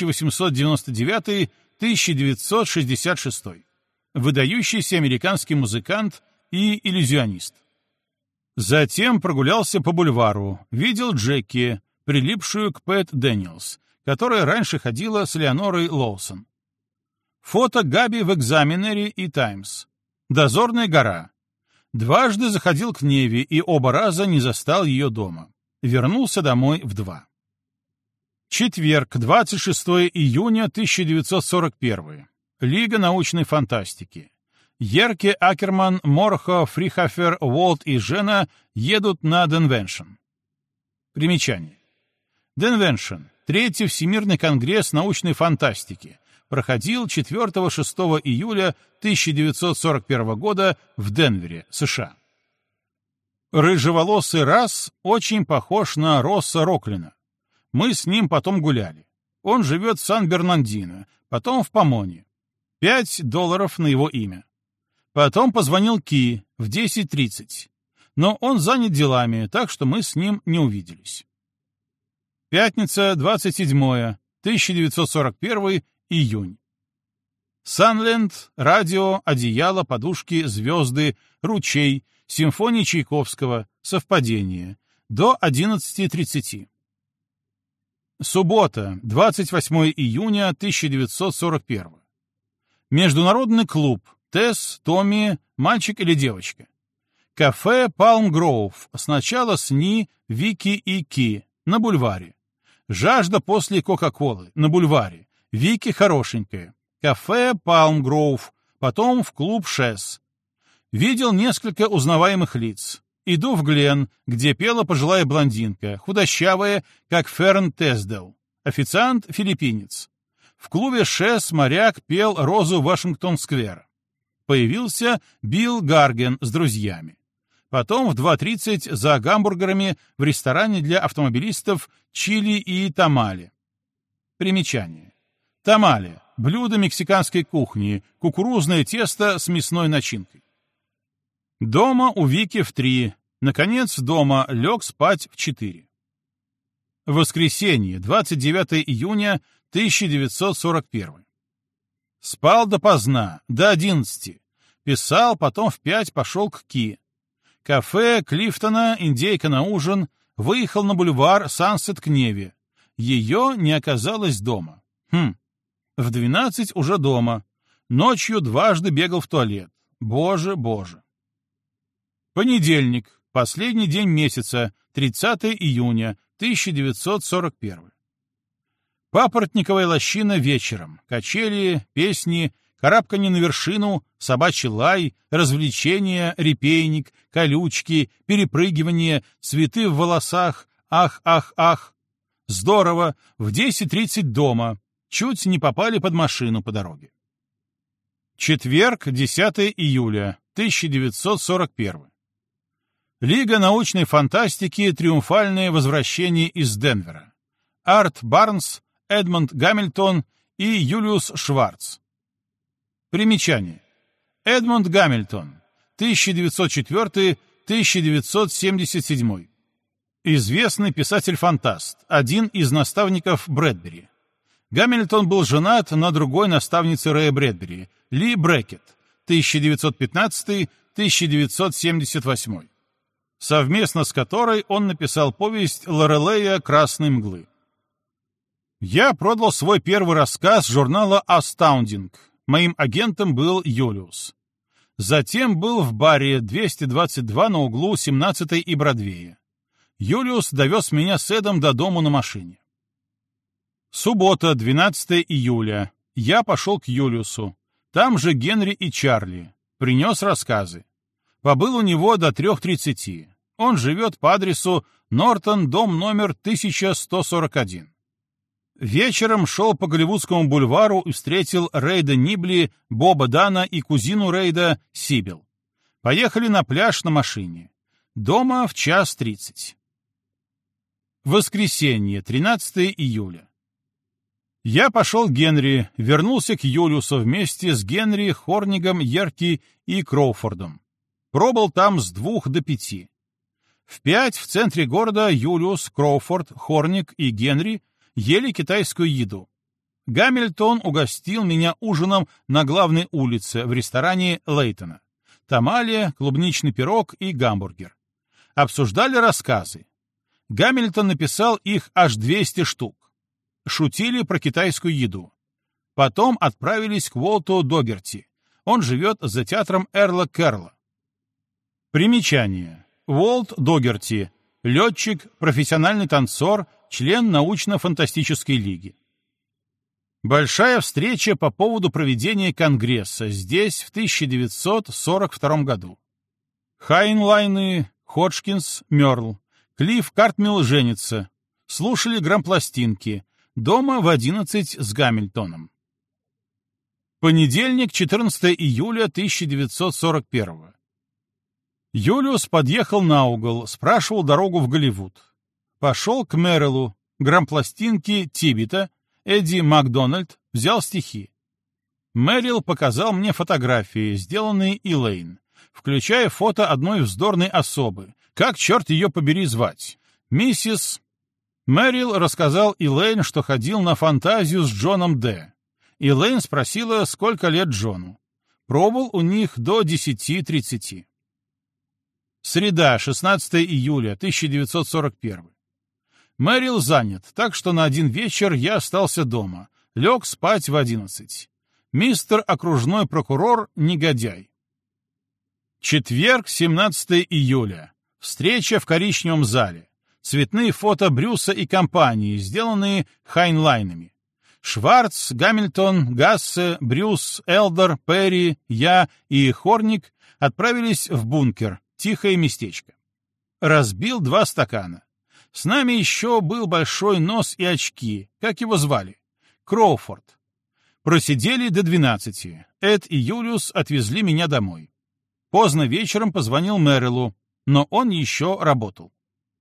1899-1966. Выдающийся американский музыкант и иллюзионист. Затем прогулялся по бульвару, видел Джеки, прилипшую к Пэт Дэниелс, которая раньше ходила с Леонорой Лоусон. Фото Габи в «Экзаменере» и «Таймс». Дозорная гора. Дважды заходил к Неве и оба раза не застал ее дома. Вернулся домой в 2. Четверг, 26 июня 1941. Лига научной фантастики. Йерке, Акерман, Морхо, Фрихофер, Уолт и Жена едут на Денвеншн. Примечание. Денвеншн. 3-й Всемирный конгресс научной фантастики. Проходил 4-6 июля 1941 года в Денвере, США. Рыжеволосый Расс очень похож на Росса Роклина. Мы с ним потом гуляли. Он живет в Сан-Бернандино, потом в Помоне. $5 на его имя. Потом позвонил Ки в 10:30. Но он занят делами, так что мы с ним не увиделись. Пятница, 27 1941 июнь. Санленд, радио, одеяло, подушки, звезды, ручей, симфония Чайковского, совпадение. До 11:30. Суббота, 28 июня 1941. Международный клуб. Тесс, Томми, мальчик или девочка. Кафе Палм Гроув. Сначала СНИ, Вики и Ки. На бульваре. Жажда после Кока-Колы. На бульваре. Вики хорошенькая. Кафе Палм Гроув. Потом в клуб Шесс. Видел несколько узнаваемых лиц. Иду в Глен, где пела пожилая блондинка, худощавая, как Ферн Тездел. Официант — филиппинец. В клубе Шесс моряк пел «Розу Вашингтон-сквер». Появился Билл Гарген с друзьями. Потом в 2:30 за гамбургерами в ресторане для автомобилистов «Чили и тамале». Примечание. Тамале — блюдо мексиканской кухни, кукурузное тесто с мясной начинкой. Дома у Вики в 3. Наконец, дома лег спать в 4. Воскресенье, 29 июня 1941. Спал допоздна, до 11. Писал, потом в 5 пошел к Ки. Кафе Клифтона, индейка на ужин, выехал на бульвар Сансет к Неве. Ее не оказалось дома. В 12 уже дома. Ночью дважды бегал в туалет. Боже, боже. Понедельник, последний день месяца, 30 июня 1941. Папоротниковая лощина вечером, качели, песни, карабканье на вершину, собачий лай, развлечения, репейник, колючки, перепрыгивание, цветы в волосах, ах, ах, ах. Здорово, в 10:30 дома, чуть не попали под машину по дороге. Четверг, 10 июля 1941. Лига научной фантастики «Триумфальное возвращение из Денвера». Арт Барнс, Эдмонд Гамильтон и Юлиус Шварц. Примечание. Эдмонд Гамильтон, 1904-1977. Известный писатель-фантаст, один из наставников Брэдбери. Гамильтон был женат на другой наставнице Рэя Брэдбери, Ли Брекет, 1915-1978, совместно с которой он написал повесть Лорелея «Красной мглы». Я продал свой первый рассказ журнала Astounding. Моим агентом был Юлиус. Затем был в баре 222 на углу 17-й и Бродвея. Юлиус довез меня с Эдом до дому на машине. Суббота, 12 июля. Я пошел к Юлиусу. Там же Генри и Чарли. Принес рассказы. Побыл у него до 3:30. Он живет по адресу Нортон, дом номер 1141. Вечером шел по Голливудскому бульвару и встретил Рейда Нибли, Боба Дана и кузину Рейда, Сибил. Поехали на пляж на машине. Дома в 1:30. Воскресенье, 13 июля. Я пошел к Генри, вернулся к Юлиусу вместе с Генри, Хорнигом, Ерки и Кроуфордом. Пробыл там с 2 до 5. В 5 в центре города Юлиус, Кроуфорд, Хорник и Генри ели китайскую еду. Гамильтон угостил меня ужином на главной улице в ресторане Лейтона. Тамалия, клубничный пирог и гамбургер. Обсуждали рассказы. Гамильтон написал их аж 200 штук. Шутили про китайскую еду. Потом отправились к Уолту Догерти. Он живет за театром Эрла Керла. Примечание. Уолт Догерти. Летчик, профессиональный танцор, член научно-фантастической лиги. Большая встреча по поводу проведения Конгресса здесь в 1942 году. Хайнлайны, Ходжкинс, Мёрл. Клифф Картмилл женится. Слушали грампластинки. Дома в 11 с Гамильтоном. Понедельник, 14 июля 1941. Юлиус подъехал на угол, спрашивал дорогу в Голливуд. Пошел к Мэрилу, грампластинки Тиббита, Эдди Макдональд, взял стихи. Мэрил показал мне фотографии, сделанные Элейн, включая фото одной вздорной особы. Как, черт ее побери, звать? Миссис... Мэрил рассказал Элейн, что ходил на фантазию с Джоном Д. Элейн спросила, сколько лет Джону. Пробыл у них до 10:30. Среда, 16 июля 1941. Мэрил занят, так что на один вечер я остался дома. Лег спать в 11. Мистер окружной прокурор — негодяй. Четверг, 17 июля. Встреча в коричневом зале. Цветные фото Брюса и компании, сделанные Хайнлайнами. Шварц, Гамильтон, Гассе, Брюс, Элдер, Перри, я и Хорник отправились в бункер, тихое местечко. Разбил 2 стакана. С нами еще был большой нос и очки, как его звали? Кроуфорд. Просидели до 12. Эд и Юлиус отвезли меня домой. Поздно вечером позвонил Мэрилу, но он еще работал.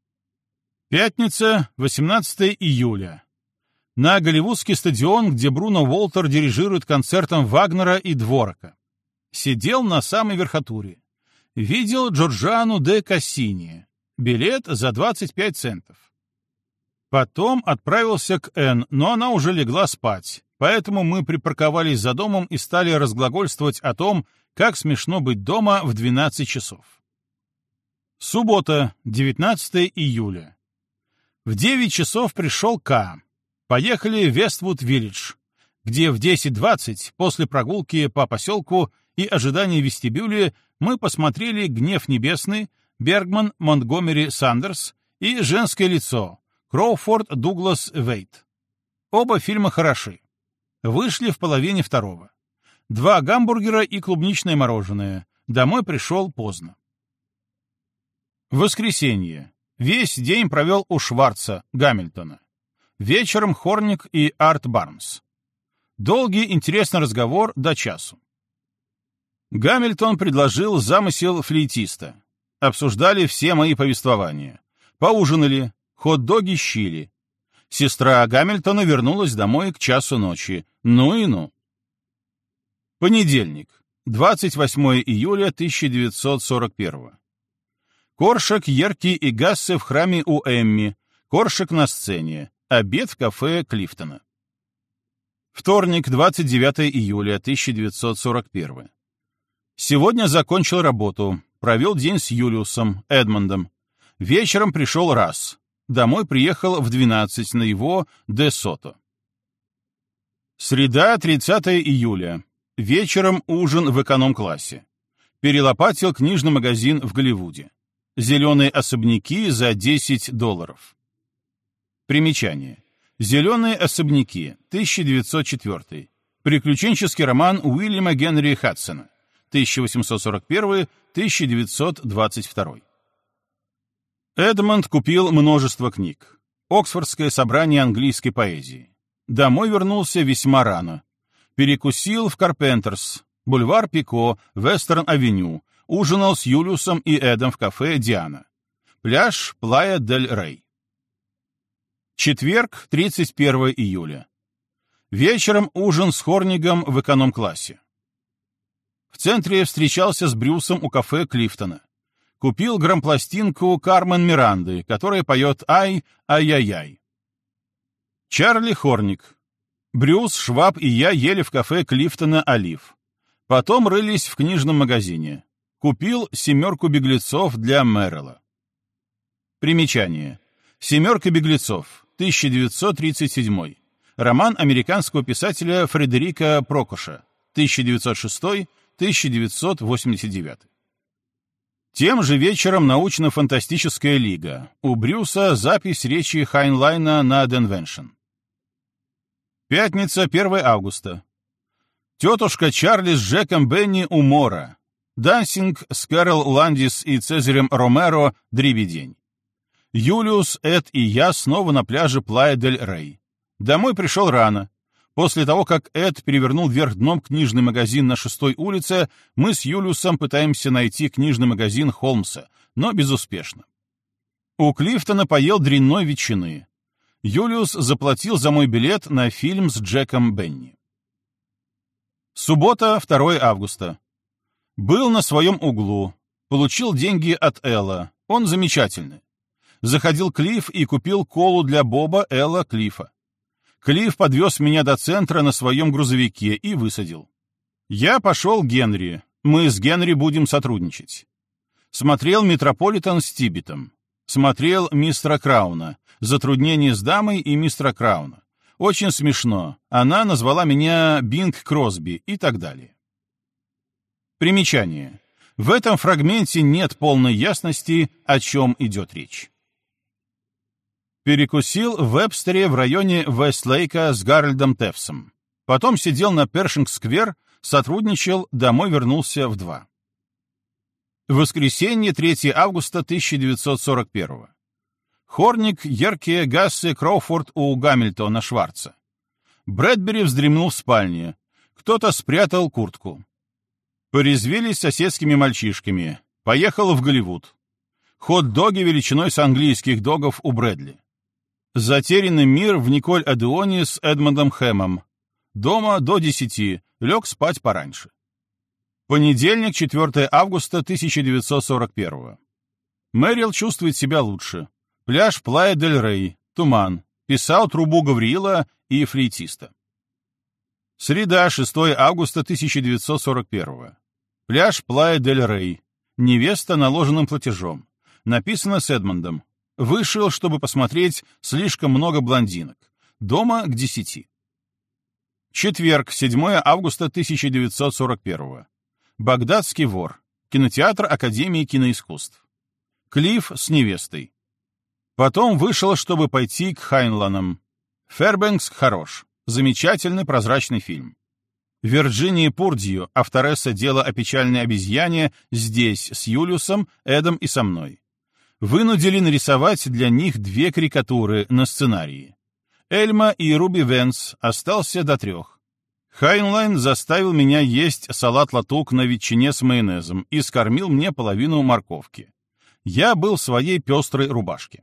Пятница, 18 июля. На Голливудский стадион, где Бруно Уолтер дирижирует концертом Вагнера и Дворока. Сидел на самой верхотуре. Видел Джорджиану де Кассини. Билет за 25 центов. Потом отправился к Энн, но она уже легла спать. поэтому мы припарковались за домом и стали разглагольствовать о том, как смешно быть дома в 12 часов. Суббота, 19 июля. В 9 часов пришел К. Поехали в Вествуд-Виллидж, где в 10:20 после прогулки по поселку и ожидания в вестибюле мы посмотрели «Гнев небесный», Бергман, Монтгомери, Сандерс и «Женское лицо», Кроуфорд, Дуглас, Вейт. Оба фильма хороши. Вышли в половине второго. 2 гамбургера и клубничное мороженое. Домой пришел поздно. Воскресенье. Весь день провел у Шварца, Гамильтона. Вечером Хорник и Арт Барнс. Долгий, интересный разговор до часу. Гамильтон предложил замысел флейтиста. Обсуждали все мои повествования. Поужинали, хот-доги с чили. Сестра Гамильтона вернулась домой к часу ночи. Ну и ну. Понедельник, 28 июля 1941. Коршак, Ерки и Гассе в храме у Эмми. Коршак на сцене. Обед в кафе Клифтона. Вторник, 29 июля 1941. Сегодня закончил работу. Провел день с Юлиусом, Эдмондом. Вечером пришел раз. Домой приехал в 12 на его Де Сото. Среда, 30 июля. Вечером ужин в эконом-классе. Перелопатил книжный магазин в Голливуде. «Зеленые особняки» за $10. Примечание. «Зеленые особняки», 1904. Приключенческий роман Уильяма Генри Хадсона, 1841-1922. Эдмонд купил множество книг. Оксфордское собрание английской поэзии. Домой вернулся весьма рано. Перекусил в Карпентерс, бульвар Пико, Вестерн-авеню, ужинал с Юлиусом и Эдом в кафе «Диана». Пляж Плая-дель-Рей. Четверг, 31 июля. Вечером ужин с Хорнигом в эконом-классе. В центре встречался с Брюсом у кафе Клифтона. Купил грампластинку Кармен Миранды, которая поет «Ай, ай-яй-яй». Чарли Хорник. Брюс, Шваб и я ели в кафе Клифтона «Олив». Потом рылись в книжном магазине. Купил «Семерку беглецов» для Мэрилла. Примечание. «Семерка беглецов», 1937. Роман американского писателя Фредерика Прокоша, 1906-1989. Тем же вечером научно-фантастическая лига. У Брюса запись речи Хайнлайна на Денвеншн. Пятница, 1 августа. Тетушка Чарли с Джеком Бенни у Мора. Дансинг с Кэрол Ландис и Цезарем Ромеро дребедень. Юлиус, Эд и я снова на пляже Плая-дель-Рей. Домой пришел рано. После того, как Эд перевернул вверх дном книжный магазин на 6-й улице, мы с Юлиусом пытаемся найти книжный магазин Холмса, но безуспешно. У Клифтона поел дрянной ветчины. Юлиус заплатил за мой билет на фильм с Джеком Бенни. Суббота, 2 августа. Был на своем углу. Получил деньги от Элла. Он замечательный. Заходил Клифф и купил колу для Боба, Элла, Клиффа. Клифф подвез меня до центра на своем грузовике и высадил. Я пошел к Генри. Мы с Генри будем сотрудничать. Смотрел «Метрополитен» с Тиббитом. Смотрел «Мистера Крауна». Затруднение с дамой и мистера Крауна. Очень смешно. Она назвала меня Бинг Кросби и так далее. Примечание. В этом фрагменте нет полной ясности, о чем идет речь. Перекусил в Вебстере в районе Вестлейка с Гарольдом Тефсом. Потом сидел на Першинг-сквер, сотрудничал, домой вернулся в 2. Воскресенье, 3 августа 1941. Хорник, Ерке, Гассе, Кроуфорд у Гамильтона, Шварца. Брэдбери вздремнул в спальне. Кто-то спрятал куртку. Порезвились с соседскими мальчишками. Поехал в Голливуд. Хот-доги величиной с английских догов у Брэдли. Затерянный мир в Николь-Адеоне с Эдмондом Хэмом. Дома до 10. Лег спать пораньше. Понедельник, 4 августа 1941. Мэрил чувствует себя лучше. Пляж Плая-дель-Рей. Туман. Писал трубу Гавриила и флейтиста. Среда, 6 августа 1941. Пляж Плая-дель-Рей. Невеста наложенным платежом. Написано с Эдмондом. Вышел, чтобы посмотреть «Слишком много блондинок». Дома к 10. Четверг, 7 августа 1941. Багдадский вор. Кинотеатр Академии киноискусств. Клифф с невестой. Потом вышел, чтобы пойти к Хайнланам. Фэрбэнкс хорош. Замечательный прозрачный фильм. Вирджиния Пурдью, авторесса «Дело о печальной обезьяне», здесь, с Юлиусом, Эдом и со мной. Вынудили нарисовать для них 2 карикатуры на сценарии. Эльма и Руби Венс, остался до 3. Хайнлайн заставил меня есть салат-латук на ветчине с майонезом и скормил мне половину морковки. Я был в своей пестрой рубашке.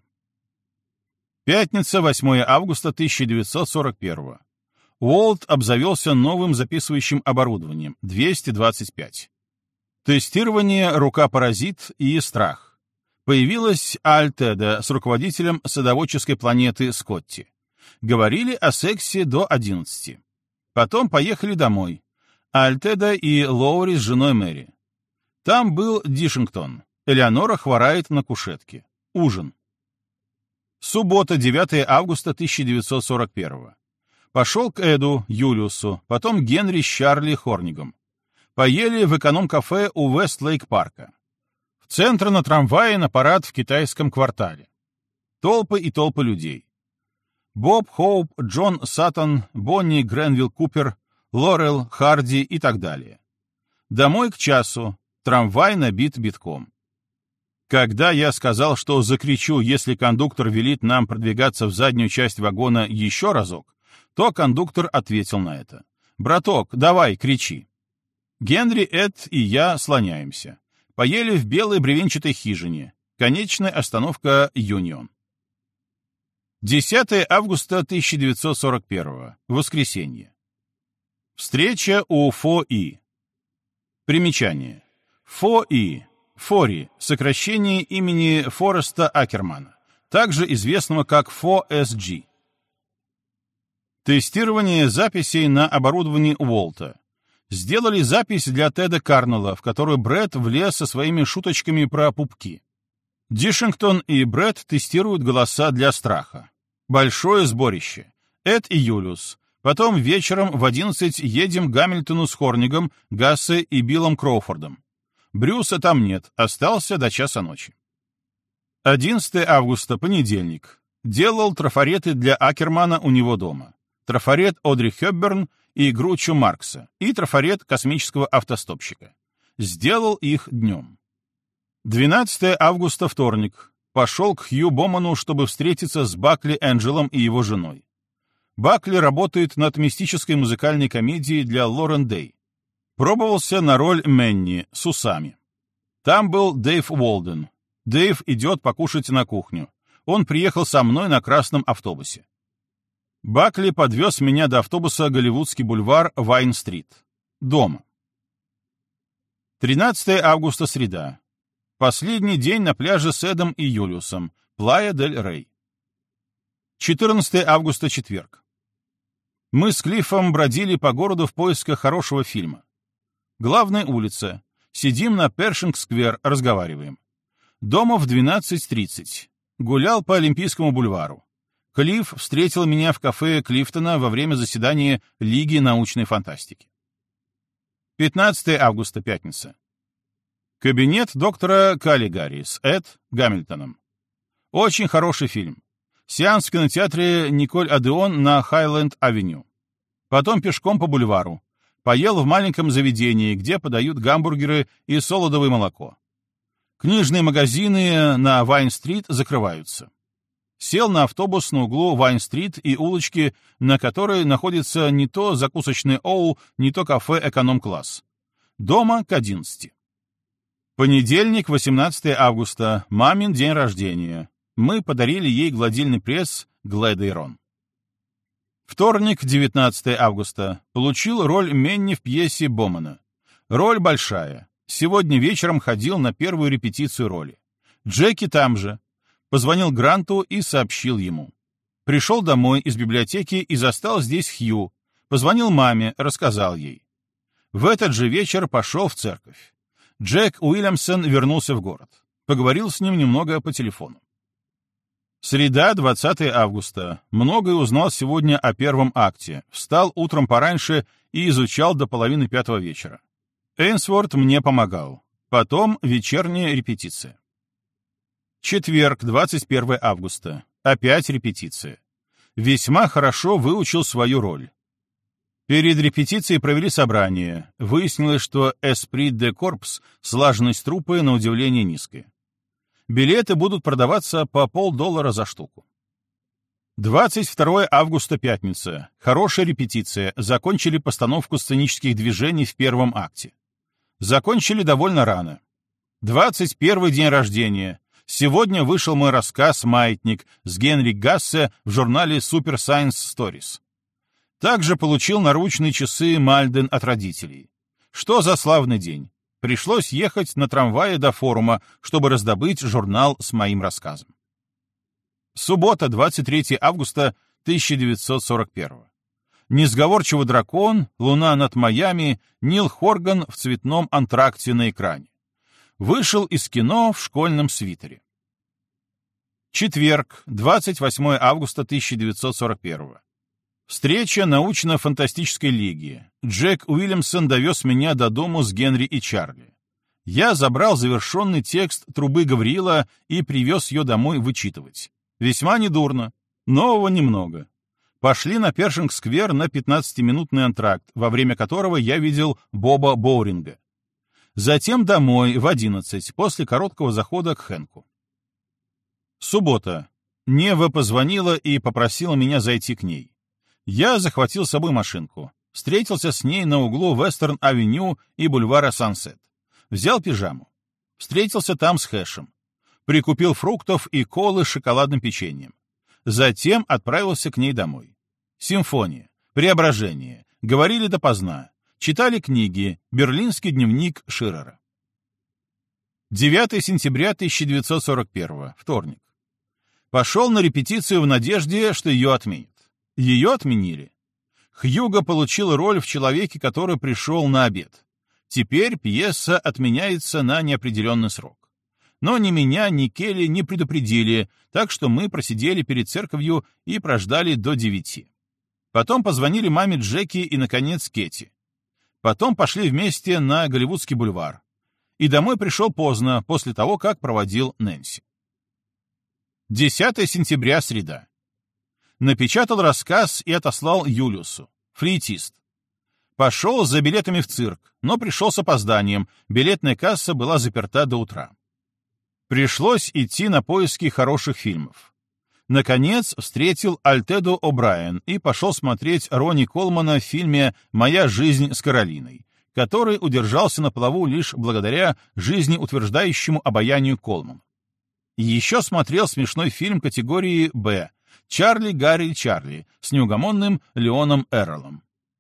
Пятница, 8 августа 1941. Уолт обзавелся новым записывающим оборудованием 225. Тестирование «Рука-паразит» и «Страх». Появилась Альтеда с руководителем садоводческой планеты Скотти. Говорили о сексе до 11. Потом поехали домой. Альтеда и Лоури с женой Мэри. Там был Дишингтон. Элеонора хворает на кушетке. Ужин. Суббота, 9 августа 1941. Пошел к Эду, Юлиусу, потом Генри с Чарли Хорнигом. Поели в эконом-кафе у Вестлейк-парка. В центр на трамвае на парад в китайском квартале. Толпы и толпы людей. Боб Хоуп, Джон Саттон, Бонни Гренвилл Купер, Лорел, Харди и так далее. Домой к часу. Трамвай набит битком. Когда я сказал, что закричу, если кондуктор велит нам продвигаться в заднюю часть вагона еще разок, то кондуктор ответил на это. «Браток, давай, кричи». Генри, Эд и я слоняемся. Поели в белой бревенчатой хижине. Конечная остановка Юнион. 10 августа 1941. Воскресенье. Встреча у Фо-И. Примечание. Фо-И. Фори. Сокращение имени Фореста Акермана, также известного как Фо-СГ. Тестирование записей на оборудовании Уолта. Сделали запись для Теда Карнелла, в которую Брэд влез со своими шуточками про пупки. Дишингтон и Брэд тестируют голоса для страха. Большое сборище. Эд и Юлиус. Потом вечером в 11 едем к Гамильтону с Хорнигом, Гассе и Биллом Кроуфордом. Брюса там нет, остался до часа ночи. 11 августа, понедельник. Делал трафареты для Акермана у него дома. Трафарет Одри Хепберн и Гручо Маркса, и трафарет космического автостопщика. Сделал их днем. 12 августа, вторник. Пошел к Хью Боману, чтобы встретиться с Бакли Энджелом и его женой. Бакли работает над мистической музыкальной комедией для Лорен Дэй. Пробовался на роль Мэнни с усами. Там был Дэйв Уолден. Дэйв идет покушать на кухню. Он приехал со мной на красном автобусе. Бакли подвез меня до автобуса Голливудский бульвар, Вайн-стрит. Дома. 13 августа, среда. Последний день на пляже с Эдом и Юлиусом. Плая-дель-Рей. 14 августа, четверг. Мы с Клиффом бродили по городу в поисках хорошего фильма. Главная улица. Сидим на Першинг-сквер, разговариваем. Дома в 12:30. Гулял по Олимпийскому бульвару. Клифф встретил меня в кафе Клифтона во время заседания Лиги научной фантастики. 15 августа, пятница. Кабинет доктора Каллигари с Эд Гамильтоном. Очень хороший фильм. Сеанс в кинотеатре Николь Одеон на Хайленд-авеню. Потом пешком по бульвару. Поел в маленьком заведении, где подают гамбургеры и солодовое молоко. Книжные магазины на Вайн-стрит закрываются. Сел на автобус на углу Вайн-стрит и улочки, на которой находится не то закусочный Оу, не то кафе эконом-класс. Дома к 11. Понедельник, 18 августа. Мамин день рождения. Мы подарили ей гладильный пресс Глэдейрон. Вторник, 19 августа. Получил роль Менни в пьесе Бомана. Роль большая. Сегодня вечером ходил на первую репетицию роли. Джеки там же. Позвонил Гранту и сообщил ему. Пришел домой из библиотеки и застал здесь Хью. Позвонил маме, рассказал ей. В этот же вечер пошел в церковь. Джек Уильямсон вернулся в город. Поговорил с ним немного по телефону. Среда, 20 августа. Многое узнал сегодня о первом акте. Встал утром пораньше и изучал до половины 5 вечера. Эйнсворт мне помогал. Потом вечерняя репетиция. Четверг, 21 августа. Опять репетиция. Весьма хорошо выучил свою роль. Перед репетицией провели собрание. Выяснилось, что esprit de corps, слаженность труппы, на удивление низкая. Билеты будут продаваться по $5 за штуку. 22 августа, пятница. Хорошая репетиция. Закончили постановку сценических движений в первом акте. Закончили довольно рано. 21 день рождения. Сегодня вышел мой рассказ «Маятник» с Генри Гассе в журнале Super Science Stories. Также получил наручные часы Мальден от родителей. Что за славный день. Пришлось ехать на трамвае до форума, чтобы раздобыть журнал с моим рассказом. Суббота, 23 августа 1941. Несговорчивый дракон, луна над Майами, Нил Хорган в цветном антракте на экране. Вышел из кино в школьном свитере. Четверг, 28 августа 1941. Встреча научно-фантастической лиги. Джек Уильямсон довез меня до дому с Генри и Чарли. Я забрал завершенный текст «Трубы Гавриила» и привез ее домой вычитывать. Весьма недурно. Нового немного. Пошли на Першинг-сквер на 15-минутный антракт, во время которого я видел Боба Боуринга. Затем домой в 11, после короткого захода к Хэнку. Суббота. Нева позвонила и попросила меня зайти к ней. Я захватил с собой машинку. Встретился с ней на углу Вестерн-авеню и бульвара Сансет. Взял пижаму. Встретился там с Хэшем. Прикупил фруктов и колы с шоколадным печеньем. Затем отправился к ней домой. Симфония, Преображение, говорили допоздна. Читали книги, Берлинский дневник Ширера. 9 сентября 1941, вторник. Пошел на репетицию в надежде, что ее отменят. Ее отменили. Хьюго получил роль в «Человеке, который пришел на обед». Теперь пьеса отменяется на неопределенный срок. Но ни меня, ни Келли не предупредили, так что мы просидели перед церковью и прождали до 9. Потом позвонили маме Джеки и, наконец, Кэти. Потом пошли вместе на Голливудский бульвар. И домой пришел поздно, после того, как проводил Нэнси. 10 сентября, среда. Напечатал рассказ и отослал Юлиусу. Флейтист. Пошел за билетами в цирк, но пришел с опозданием, билетная касса была заперта до утра. Пришлось идти на поиски хороших фильмов. Наконец встретил Альтедо О'Брайен и пошел смотреть Ронни Колмана в фильме «Моя жизнь с Каролиной», который удержался на плаву лишь благодаря жизнеутверждающему обаянию Колмана. Еще смотрел смешной фильм категории «Б» «Чарли, Гарри, Чарли» с неугомонным Леоном Эрролом.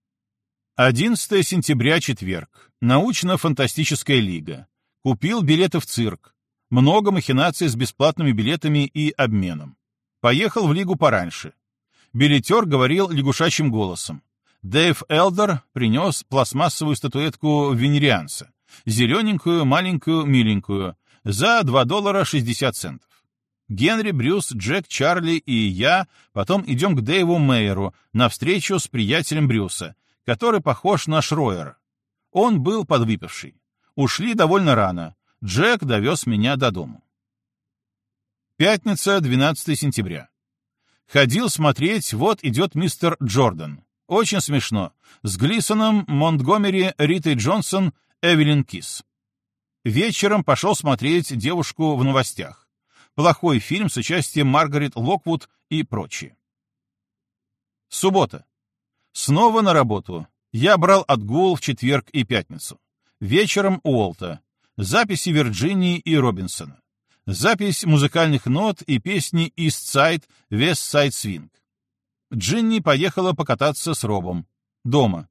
11 сентября, четверг. Научно-фантастическая лига. Купил билеты в цирк. Много махинаций с бесплатными билетами и обменом. Поехал в лигу пораньше. Билетер говорил лягушачьим голосом. Дэйв Элдер принес пластмассовую статуэтку венерианца. Зелененькую, маленькую, миленькую. За $2.60. Генри, Брюс, Джек, Чарли и я потом идем к Дэйву Мейеру на встречу с приятелем Брюса, который похож на Шройера. Он был подвыпивший. Ушли довольно рано. Джек довез меня до дому. Пятница, 12 сентября. Ходил смотреть, вот идет мистер Джордан. Очень смешно. С Глисоном, Монтгомери, Ритой Джонсон, Эвелин Кис. Вечером пошел смотреть «Девушку в новостях». Плохой фильм с участием Маргарет Локвуд и прочее. Суббота. Снова на работу. Я брал отгул в четверг и пятницу. Вечером Уолта. Записи Вирджинии и Робинсона. Запись музыкальных нот и песни East Side, West Side Swing. Джинни поехала покататься с Робом. Дома.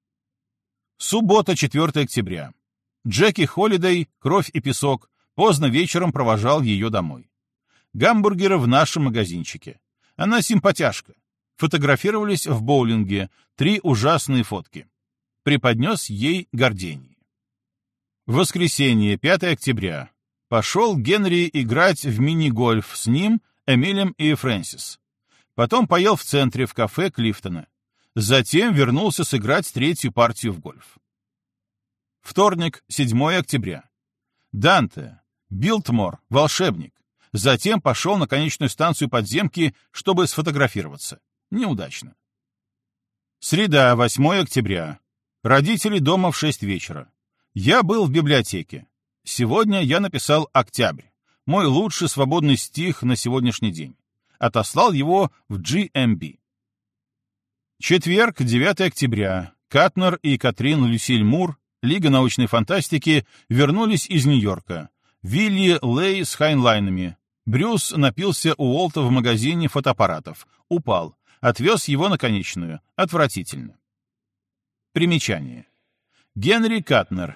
Суббота, 4 октября. Джеки Холидей, «Кровь и песок», поздно вечером провожал ее домой. Гамбургеры в нашем магазинчике. Она симпатяшка. Фотографировались в боулинге, 3 ужасные фотки. Преподнес ей гордение. Воскресенье, 5 октября. Пошел Генри играть в мини-гольф с ним, Эмилем и Фрэнсис. Потом поел в центре в кафе Клифтона. Затем вернулся сыграть 3-ю партию в гольф. Вторник, 7 октября. Данте, Билтмор, волшебник. Затем пошел на конечную станцию подземки, чтобы сфотографироваться. Неудачно. Среда, 8 октября. Родители дома в 6 вечера. Я был в библиотеке. Сегодня я написал «Октябрь», мой лучший свободный стих на сегодняшний день. Отослал его в GMB. Четверг, 9 октября. Катнер и Катрин Люсиль Мур, Лига научной фантастики, вернулись из Нью-Йорка. Вилли Лей с хайнлайнами. Брюс напился у Уолта в магазине фотоаппаратов. Упал. Отвез его на конечную. Отвратительно. Примечание. Генри Катнер,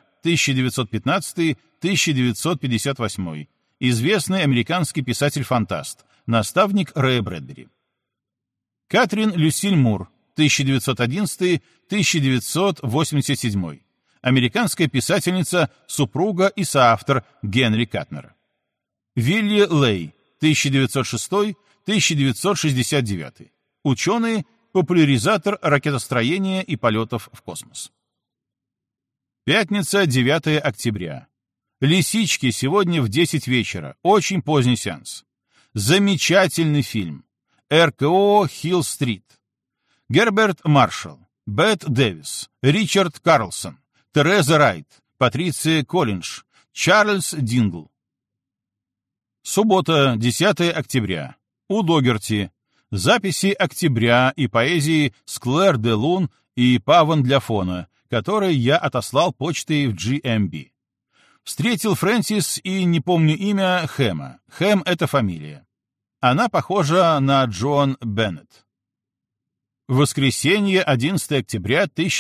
1915-1958. Известный американский писатель-фантаст. Наставник Рэя Брэдбери. Катрин Люсиль Мур, 1911-1987. Американская писательница, супруга и соавтор Генри Катнера. Вилли Лей, 1906-1969. Ученый, популяризатор ракетостроения и полетов в космос. Пятница, 9 октября. «Лисички» сегодня в 10 вечера. Очень поздний сеанс. Замечательный фильм. РКО Хилл-стрит. Герберт Маршалл, Бет Дэвис, Ричард Карлсон, Тереза Райт, Патриция Коллинш, Чарльз Дингл. Суббота, 10 октября. У Догерти. Записи «Октября» и поэзии с Клэр де Лун и Паван для фона, которые я отослал почтой в GMB. Встретил Фрэнсис и, не помню имя, Хэма. Хэм — это фамилия. Она похожа на Джоан Беннет. Воскресенье, 11 октября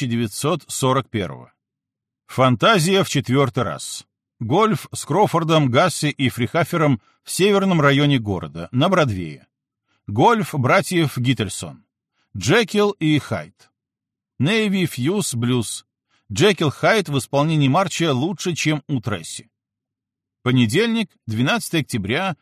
1941. Фантазия в 4-й раз. Гольф с Кроуфордом, Гасси и Фрихафером в северном районе города, на Бродвее. Гольф братьев Гиттельсон. Джекил и Хайд. Navy Fuse Blues. Джекил Хайд в исполнении Марча лучше, чем у Тресси. Понедельник, 12 октября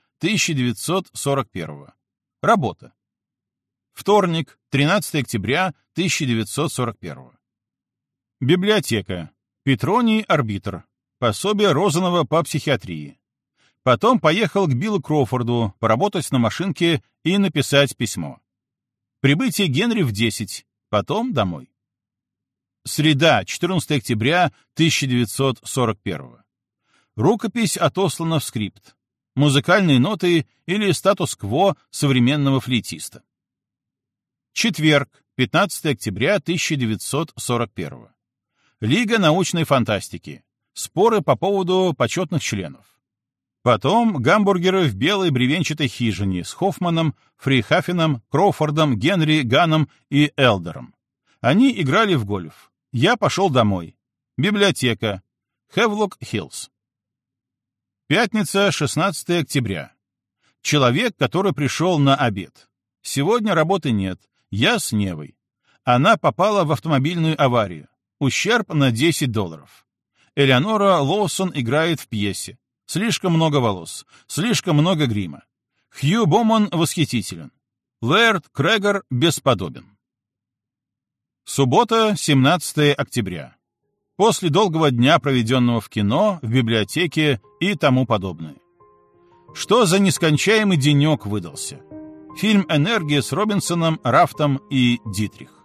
1941. Работа. Вторник, 13 октября 1941. Библиотека. Петроний арбитр. Пособие Розанова по психиатрии. Потом поехал к Биллу Кроуфорду поработать на машинке и написать письмо. Прибытие Генри в 10, потом домой. Среда, 14 октября 1941. Рукопись отослана в скрипт. Музыкальные ноты или статус-кво современного флейтиста. Четверг, 15 октября 1941. Лига научной фантастики. Споры по поводу почетных членов. Потом гамбургеры в белой бревенчатой хижине с Хоффманом, Фрихафеном, Кроуфордом, Генри, Ганном и Элдером. Они играли в гольф. Я пошел домой. Библиотека. Хевлок-Хиллз. Пятница, 16 октября. Человек, который пришел на обед. Сегодня работы нет. Я с Невой. Она попала в автомобильную аварию. Ущерб на $10. Элеонора Лоусон играет в пьесе. Слишком много волос, слишком много грима. Хью Боман восхитителен. Лэрд Крэгор бесподобен. Суббота, 17 октября. После долгого дня, проведенного в кино, в библиотеке и тому подобное. Что за нескончаемый денек выдался? Фильм «Энергия» с Робинсоном, Рафтом и Дитрих.